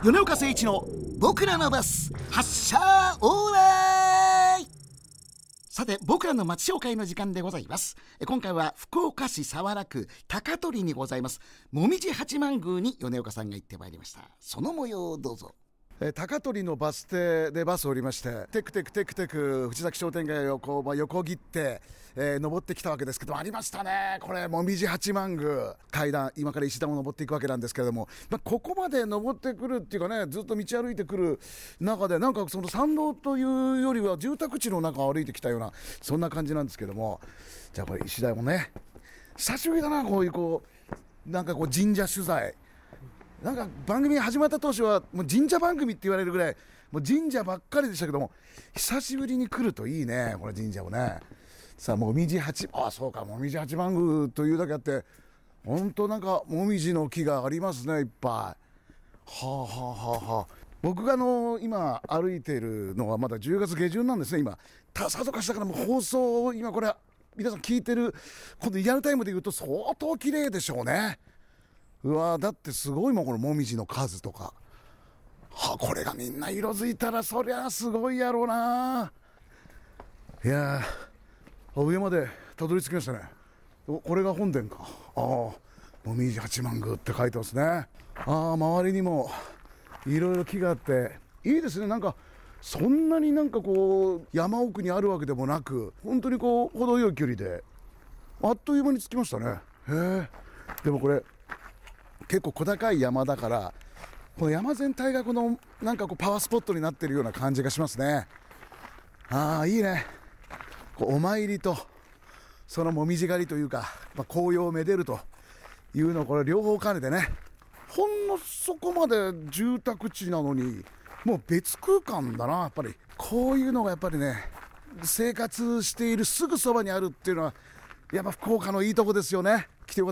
米岡誠一の僕らのバス発車オーライ。さて、僕らの町紹介の時間でございます。今回は福岡市早良区高取にございますもみじ八幡宮に米岡さんが行ってまいりました。その模様をどうぞ。 高取のバス停でバスを降りまして、テクテク藤崎商店街を横切って、登ってきたわけですけど、ありましたね、これもみじ八幡宮階段、今から石段を登っていくわけなんですけれども、ここまで登ってくるっていうかね、ずっと道歩いてくる中で、なんかその山道というよりは住宅地の中を歩いてきたような、そんな感じなんですけども、じゃあこれ石段をね、久しぶりだな、なんか神社取材、なんか番組が始まった当初はもう神社番組って言われるぐらいもう神社ばっかりでしたけども、久しぶりに来るといいね、これ神社をね。さあもみじ八幡宮というだけあって、本当なんかもみじの木がありますね、いっぱい。僕が今歩いているのはまだ10月下旬なんですね。今さぞかしだからもう放送を今これ皆さん聞いてる今度リアルタイムで言うと相当綺麗でしょうね。うわ、だってすごいもん、このもみじの数とか。これがみんな色づいたらそりゃすごいやろうな。いや上までたどり着きましたね。これが本殿か。もみじ八幡宮って書いてますね。周りにもいろいろ木があっていいですね。なんかそんなになんか山奥にあるわけでもなく、本当に程よい距離であっという間に着きましたね。でもこれ結構小高い山だから、この山全体がなんかパワースポットになってるような感じがしますね。いいね。お参りとそのもみじ狩りというか、紅葉をめでるというのをこれ両方兼ねてね。ほんのそこまで住宅地なのにもう別空間だな。やっぱりこういうのがやっぱりね、生活しているすぐそばにあるっていうのはやっぱ福岡のいいとこですよね。来てよかった。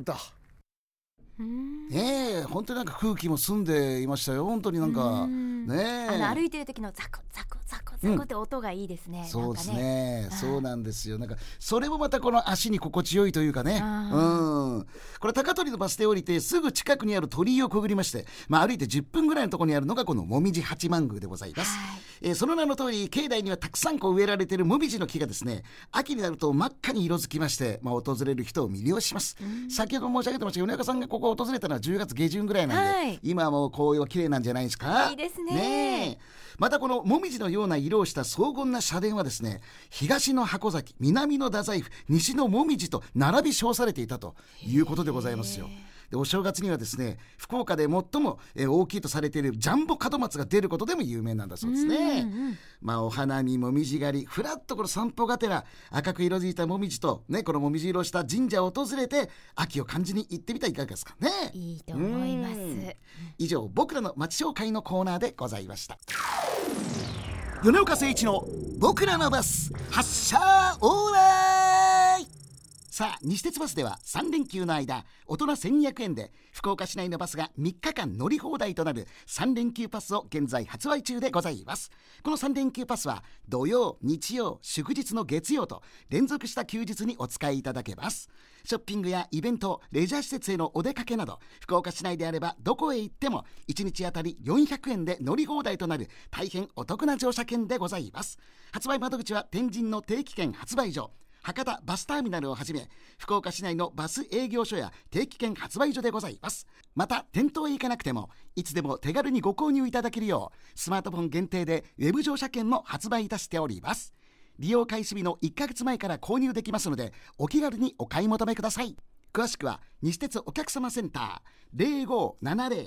本当になんか空気も澄んでいましたよ。本当になんかね、 歩いてる時のザコザコザコザコって音がいいですね。 そうですね、そうなんですよ。なんかそれもまたこの足に心地よいというかね。これ高取のバス停降りてすぐ近くにある鳥居をくぐりまして、歩いて10分ぐらいのところにあるのがこのもみじ八幡宮でございます。その名の通り、境内にはたくさん植えられているもみじの木がですね、秋になると真っ赤に色づきまして、訪れる人を魅了します。先ほど申し上げてました米岡さんがここを訪れたのは10月下旬ぐらいなんで、今はもう紅葉綺麗なんじゃないですか。 いいですね。 またこのもみじのような色をした荘厳な社殿はですね、東の箱崎、南の太宰府、西のもみじと並び称されていたということでございますよ。でお正月にはですね、福岡で最も大きいとされているジャンボ門松が出ることでも有名なんだそうですね。お花見、もみじ狩り、ふらっとこの散歩がてら赤く色づいたもみじと、このもみじ色をした神社を訪れて秋を感じに行ってみたらいかがですかね。 いいと思います。 以上、僕らの町紹介のコーナーでございました。米岡誠一の僕らのバス発車オーライ。さあ、西鉄バスでは3連休の間、大人1200円で福岡市内のバスが3日間乗り放題となる3連休パスを現在発売中でございます。この3連休パスは土曜、日曜、祝日の月曜と連続した休日にお使いいただけます。ショッピングやイベント、レジャー施設へのお出かけなど、福岡市内であればどこへ行っても1日あたり400円で乗り放題となる大変お得な乗車券でございます。発売窓口は天神の定期券発売所、博多バスターミナルをはじめ福岡市内のバス営業所や定期券発売所でございます。また店頭へ行かなくてもいつでも手軽にご購入いただけるよう、スマートフォン限定でウェブ乗車券も発売いたしております。利用開始日の1ヶ月前から購入できますので、お気軽にお買い求めください。詳しくは西鉄お客様センター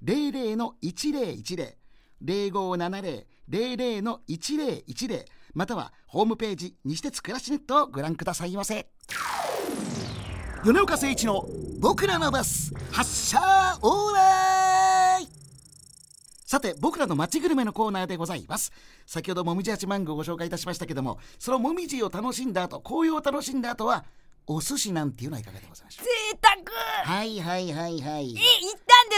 0570-00-1010 0570-00-1010、またはホームページ西鉄暮らしネットをご覧くださいませ。米岡誠一の僕らのバス発車オーライ。さて、僕らの街グルメのコーナーでございます。先ほどもみじ八幡宮をご紹介いたしましたけども、そのもみじを楽しんだ後、紅葉を楽しんだ後はお寿司なんていうのはいかがでございましょう。 贅沢。 はい。 行ったんで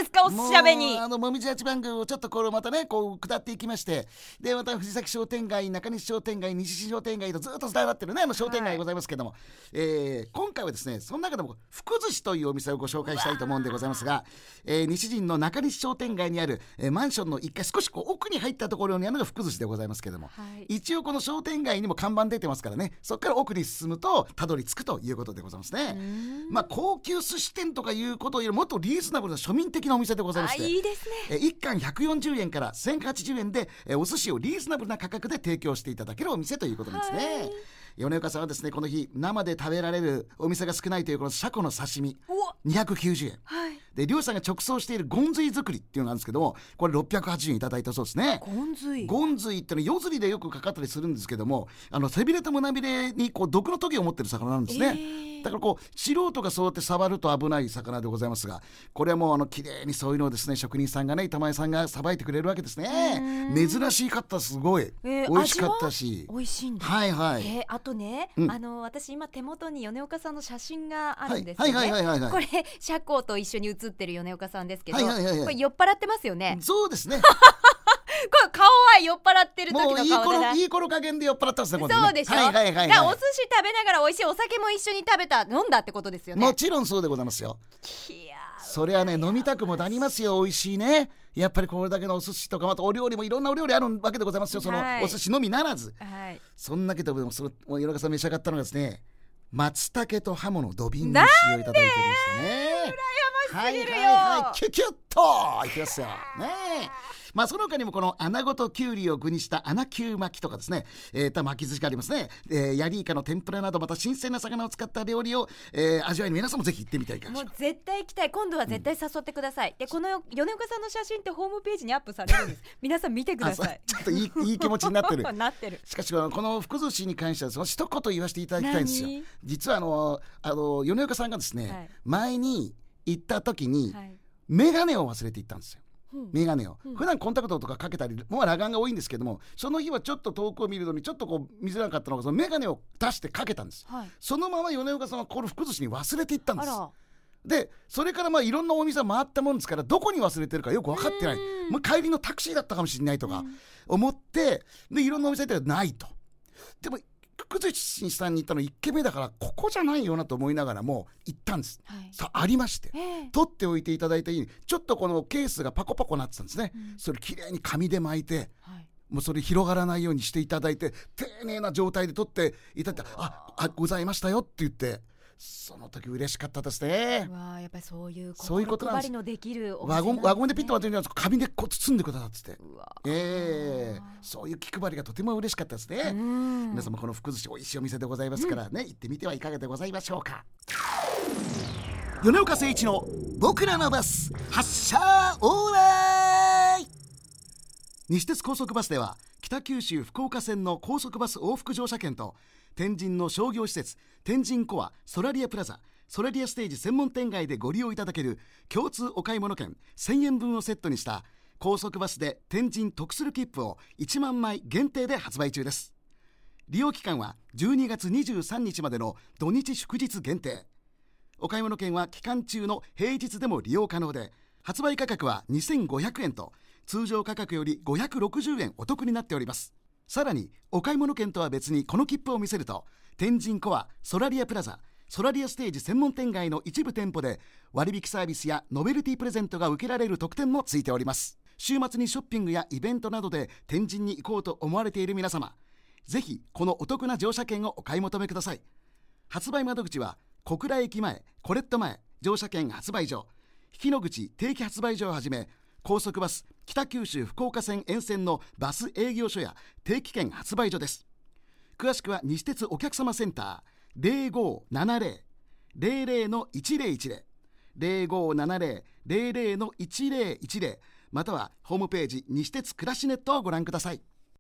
ですか、おしゃべに。 もみじ八幡宮をちょっとこれまたねこう下っていきまして、でまた藤崎商店街、中西商店街、西市商店街とずっと伝わってるね商店街ございますけども、今回はですねその中でも福寿司というお店をご紹介したいと思うんでございますが、西陣の中西商店街にある、マンションの1階少しこう奥に入ったところにあるのが福寿司でございますけども、一応この商店街にも看板出てますからね、そこから奥に進むとたどり着くということでございますね。高級寿司店とかいうことよりもっとリーズナブルな庶民的なお店でございまして、 いいですね。 1貫140円から1080円で、お寿司をリーズナブルな価格で提供していただけるお店ということなんですね。米岡さんはですねこの日生で食べられるお店が少ないというこのシャコの刺身290円、で漁師さんが直送しているゴンズイ作りっていうのがあるんですけども、これ680円いただいたそうですね。ゴンズイってのは夜釣りでよくかかったりするんですけども、背びれと胸びれにこう毒のトゲを持ってる魚なんですね。だからこう素人がそうやって触ると危ない魚でございますが、これはもう綺麗にそういうのをですね職人さんがね板前さんがさばいてくれるわけですね。珍しかった、すごい、美味しかったし。 美味しいんだ。あとね、私今手元に米岡さんの写真があるんですよね。これシャコと一緒に写ってる米岡さんですけど、これ酔っ払ってますよね。 そうですねこれ顔は酔っ払ってる時の顔でもういい頃加減で酔っ払ってますね。 そうでしょ。だからお寿司食べながら美味しいお酒も一緒に飲んだってことですよね。 もちろんそうでございますよ。それはね飲みたくもなりますよ。美味しいね。やっぱりこれだけのお寿司とかまたお料理もいろんなお料理あるわけでございますよ。そのお寿司のみならず、そんなけどもその米岡さん召し上がったのがですね松茸とハモの土瓶蒸しをいただいておりましたね。 羨ましすぎるよ。 キュキュッといきますよね。その他にもこの穴子ときゅうりを具にした穴きゅう巻きとかですね、巻き寿司がありますね。ヤリイカの天ぷらなどまた新鮮な魚を使った料理を、味わいに皆さんもぜひ行ってみたいかもしれない。 もう絶対行きたい。今度は絶対誘ってください。でこの米岡さんの写真ってホームページにアップされるんです皆さん見てください。 ちょっといい気持ちになってるなってる。 しかしこの福寿司に関してはその一言言わせていただきたいんですよ。実は米岡さんがですね、前に行った時に、メガネを忘れて行ったんですよ。メガネを、普段コンタクトとかかけたりもう裸眼が多いんですけども、その日はちょっと遠くを見るのにちょっとこう見づらかったのがそのメガネを出してかけたんです、そのまま米岡さんはこの福寿司に忘れていったんです。でそれからいろんなお店回ったもんですからどこに忘れてるかよく分かってない。帰りのタクシーだったかもしれないとか思って、でいろんなお店ではないと。でも福寿司さんに行ったの1軒目だからここじゃないよなと思いながらも行ったんです、ありまして、取っておいていただいたようにちょっとこのケースがパコパコなってたんですね、それきれいに紙で巻いて、もうそれ広がらないようにしていただいて丁寧な状態で取っていただいてございましたよって言って、その時嬉しかったですね。 やっぱりそういうことなんです。 配りのできるお店なんですね。ワゴンでピッと割ってるんですけど紙でこう包んでくださってて、そういう気配りがとても嬉しかったですね。皆様この福寿司美味しいお店でございますからね、行ってみてはいかがでございましょうか。米岡誠一の僕らのバス発車オーライ。西鉄高速バスでは北九州福岡線の高速バス往復乗車券と天神の商業施設天神コアソラリアプラザソラリアステージ専門店街でご利用いただける共通お買い物券1000円分をセットにした高速バスで天神得する切符を1万枚限定で発売中です。利用期間は12月23日までの土日祝日限定。お買い物券は期間中の平日でも利用可能で、発売価格は2500円と通常価格より560円お得になっております。さらにお買い物券とは別にこの切符を見せると天神コアソラリアプラザソラリアステージ専門店街の一部店舗で割引サービスやノベルティプレゼントが受けられる特典もついております。週末にショッピングやイベントなどで天神に行こうと思われている皆様、ぜひこのお得な乗車券をお買い求めください。発売窓口は小倉駅前、コレット前乗車券発売所、日野口定期発売所をはじめ高速バス北九州福岡線沿線のバス営業所や定期券発売所です。詳しくは西鉄お客様センター 0570-00-1010 0570-00-1010またはホームページ西鉄暮らしネットをご覧ください。